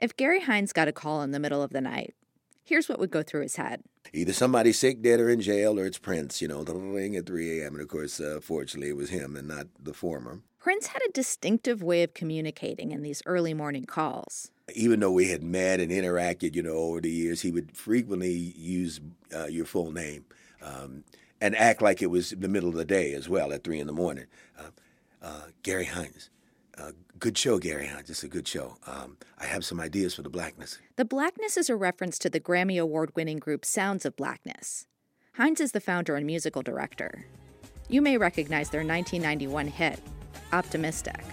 If Gary Hines got a call in the middle of the night, here's what would go through his head. Either somebody's sick, dead, or in jail, or it's Prince, the ring at 3 a.m. And, of course, fortunately, it was him and not the former. Prince had a distinctive way of communicating in these early morning calls. Even though we had met and interacted, over the years, he would frequently use your full name and act like it was the middle of the day as well at 3 in the morning. Gary Hines. Good show, Gary Hines. It's a good show. I have some ideas for the Blackness. The Blackness is a reference to the Grammy Award-winning group Sounds of Blackness. Hines is the founder and musical director. You may recognize their 1991 hit, Optimistic.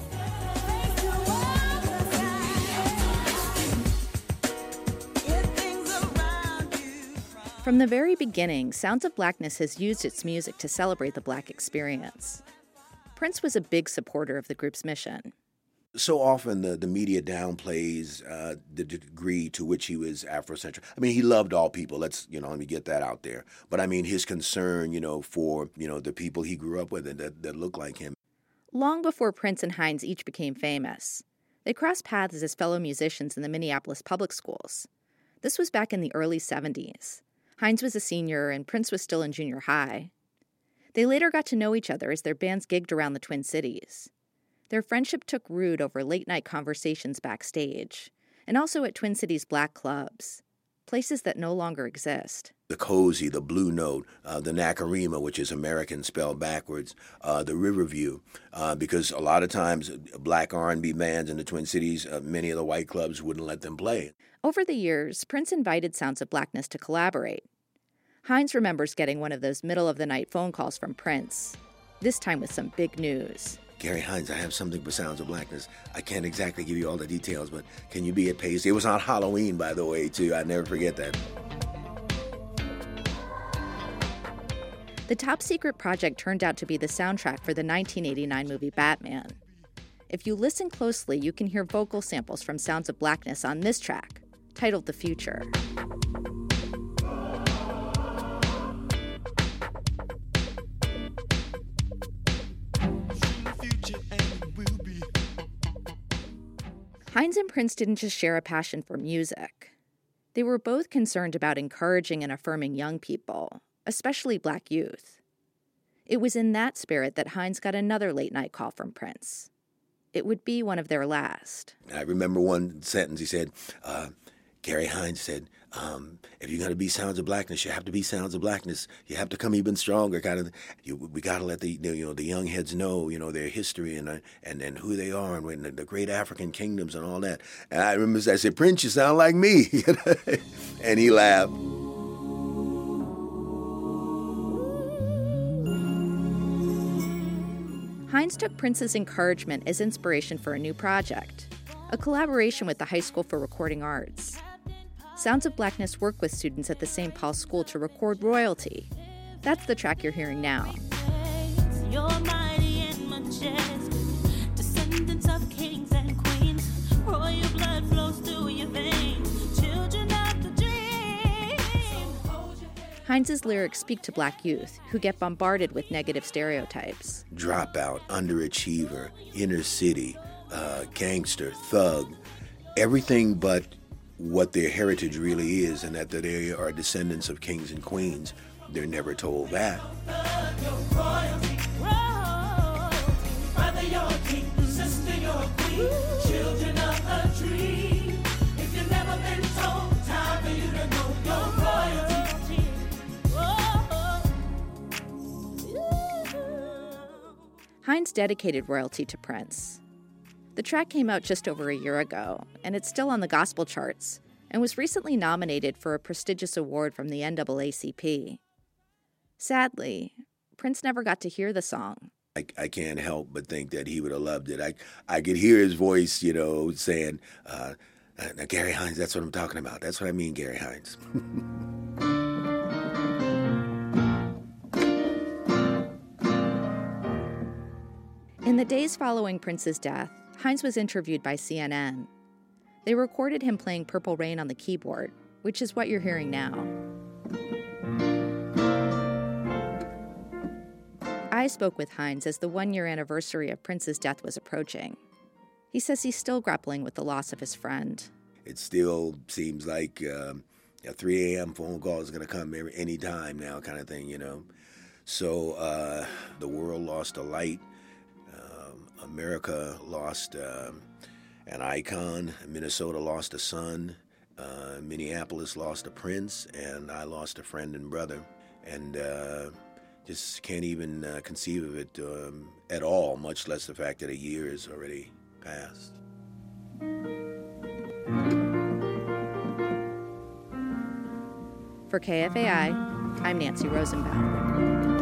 From the very beginning, Sounds of Blackness has used its music to celebrate the Black experience. Prince was a big supporter of the group's mission. So often the media downplays the degree to which he was Afrocentric. I mean, he loved all people. Let me get that out there. But I mean, his concern, for, the people he grew up with and that look like him. Long before Prince and Hines each became famous, they crossed paths as fellow musicians in the Minneapolis public schools. This was back in the early 70s. Hines was a senior and Prince was still in junior high. They later got to know each other as their bands gigged around the Twin Cities. Their friendship took root over late-night conversations backstage, and also at Twin Cities Black clubs, places that no longer exist. The Cozy, the Blue Note, the Nakarima, which is American spelled backwards, the Riverview, because a lot of times Black R&B bands in the Twin Cities, many of the white clubs wouldn't let them play. Over the years, Prince invited Sounds of Blackness to collaborate. Hines remembers getting one of those middle-of-the-night phone calls from Prince, this time with some big news. Gary Hines, I have something for Sounds of Blackness. I can't exactly give you all the details, but can you be at Pace? It was on Halloween, by the way, too. I never forget that. The top-secret project turned out to be the soundtrack for the 1989 movie Batman. If you listen closely, you can hear vocal samples from Sounds of Blackness on this track, titled The Future. Hines and Prince didn't just share a passion for music. They were both concerned about encouraging and affirming young people, especially Black youth. It was in that spirit that Hines got another late-night call from Prince. It would be one of their last. I remember one sentence he said, Gary Hines said, if you're going to be Sounds of Blackness, you have to be Sounds of Blackness. You have to come even stronger. We got to let the young heads know, their history and who they are and the great African kingdoms and all that. And I remember I said, Prince, you sound like me. And he laughed. Hines took Prince's encouragement as inspiration for a new project, a collaboration with the High School for Recording Arts. Sounds of Blackness worked with students at the St. Paul School to record Royalty. That's the track you're hearing now. You're mighty and majestic, descendants of kings and queens. Royal blood flows through your veins, children of the dream. Hines's lyrics speak to Black youth who get bombarded with negative stereotypes. Dropout, underachiever, inner city, gangster, thug, everything but what their heritage really is, and that they are descendants of kings and queens. They're never told that. Hines dedicated Royalty to Prince. The track came out just over a year ago, and it's still on the gospel charts, and was recently nominated for a prestigious award from the NAACP. Sadly, Prince never got to hear the song. I can't help but think that he would have loved it. I could hear his voice, saying, now, Gary Hines, that's what I'm talking about. That's what I mean, Gary Hines. In the days following Prince's death, Hines was interviewed by CNN. They recorded him playing Purple Rain on the keyboard, which is what you're hearing now. I spoke with Hines as the one-year anniversary of Prince's death was approaching. He says he's still grappling with the loss of his friend. it still seems like a 3 a.m. phone call is going to come any time now, kind of thing, you know. So the world lost a light. America lost an icon. Minnesota lost a son. Minneapolis lost a prince, and I lost a friend and brother. And just can't even conceive of it at all, much less the fact that a year has already passed. For KFAI, I'm Nancy Rosenbaum.